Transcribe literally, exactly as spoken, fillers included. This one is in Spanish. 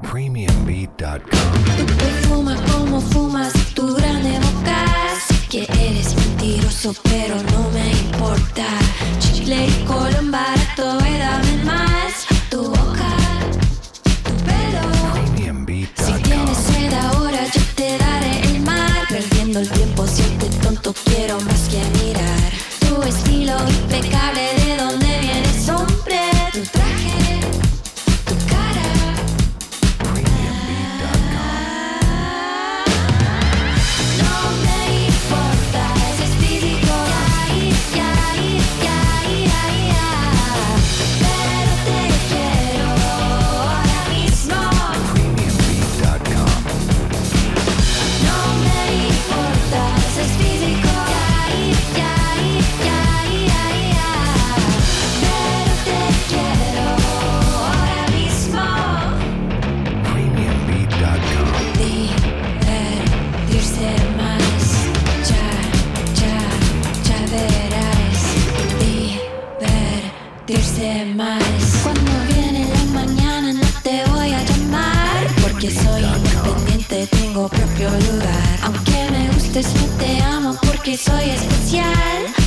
premium beat punto com. Tú perfumas como fumas, tu grande boca. Sé que eres mentiroso, pero no me importa. Chicle y colón barato, y dame más. Tu boca, tu pelo. premium beat punto com. Si tienes sed ahora, yo te daré el mar. Perdiendo el tiempo, siente tonto, quiero más que mirar. Tu estilo impecable, ¿de dónde vienes, hombre? Tu traje, tu cara. premium beat punto com. No me importa si es físico, ya, ya, ya, ya, ya. Pero te quiero ahora mismo. premium beat punto com. No me importa si es físico, ya, ya, ya, ya, ya. Pero te quiero ahora mismo. premium beat punto com. Divertirse más, ya, ya, ya verás. Divertirse más. Cuando viene la mañana no te voy a llamar, porque soy independiente, tengo propio lugar. Aunque me gustes no te amo porque soy especial.